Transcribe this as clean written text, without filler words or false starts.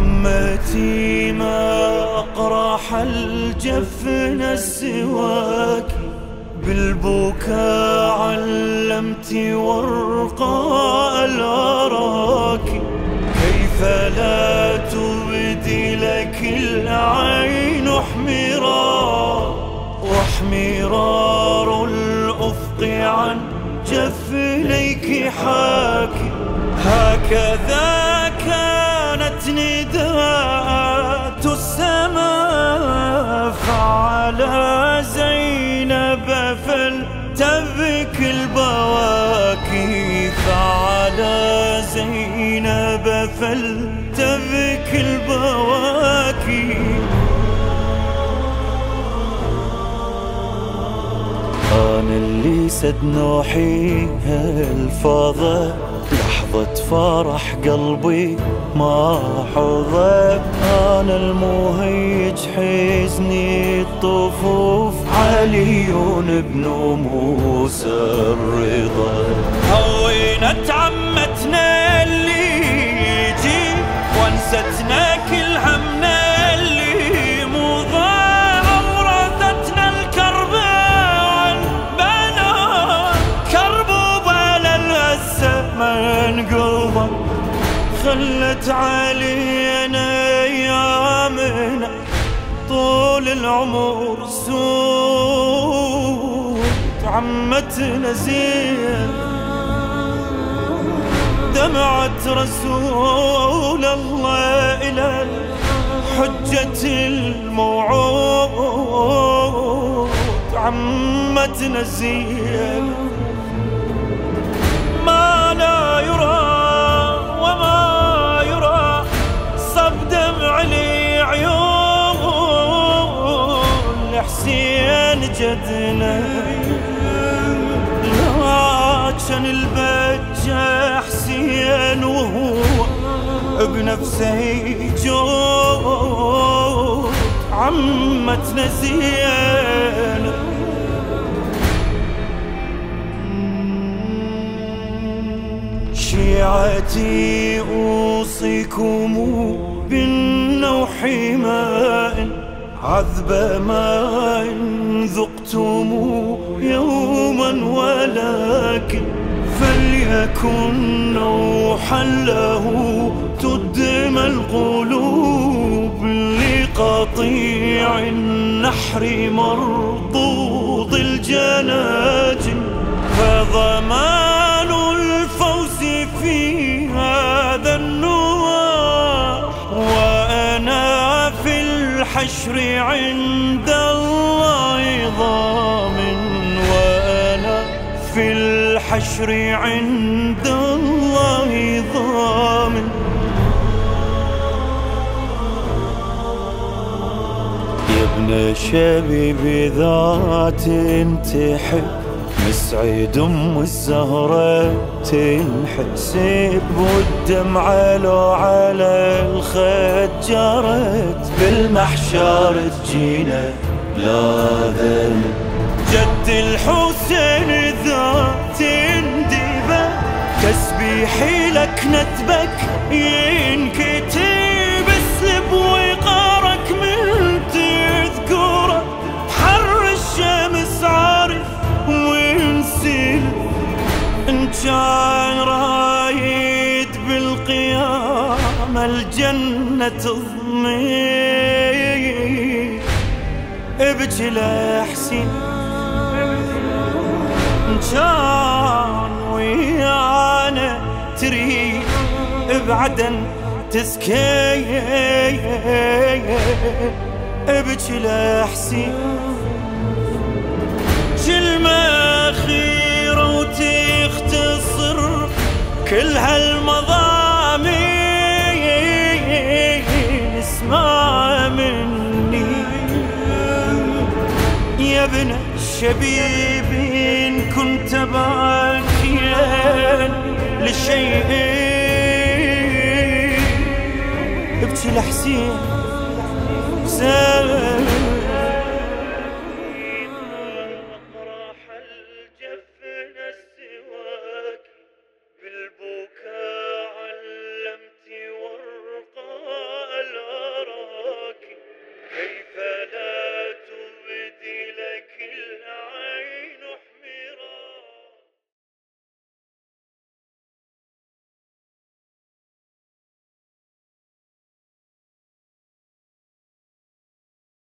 عمتي ما أقرح الجفن السواك، بالبكاء علمتي ورقاء الأراك، كيف لا تبدي لك العين واحمرار الأفق عن جفنيك حاكي. هكذا كانت نداءات السماء، فعلى زينب فلتبكي البواكي، فعلى زينب فلتبكي البواكي. أنا اللي سد نوحي الفاضة، لحظة فرح قلبي ما حظى. أنا المهيج حزني الطفوف، علي بن موسى الرضا. هوينت عمتنا اللي يجي، وانستنا كل همنا اللي مضى. أورثتنا الكرب والبلا، كرب وبلا الهسة منقوضة. خلت علينا أيامنا طول العمر سود. عمتنا زين دمعة رسول الله إلى حجة الموعود. عمتنا زين ما لا يرى وما يرى، صب دمع لي عيون لحسين جدنا. لكن البجة حسين وهو بنفسه يجود. عمتنا زين شيعتي أوصيكم بالنوح ماء، عذب ماء ذقتم يوما، ولكن فليكن نوحا له تدمى القلوب، لقطيع النحر مرضوض الجناجن. فضمان الفوز في هذا النواح، وأنا في الحشر عند الله ضامن، وأنا في الحشر عند الله ضامن. يا ابن شبيب ذات تحب، مسعد ام الزهرة تنحسب، والدمعة لو على الخد جرت، بالمحشر تجينا لا ذنب. جد الحسين ذات اندبة، تسبيحي لك نتبك ينكتب، اسلب وقارك من تذكره، حر الشمس عارف وينسل. ان كان رايد بالقيامة الجنة تضمن، ابكي لحسين ان كان ويانا تريد ابعدا تسكي، ابكي لحسين. كلمة أخيرة وتختصر كل هالمضامين، اسمع مني يا ابن الشبيب، إن كنت باكيا لشيء ابكي لحسين.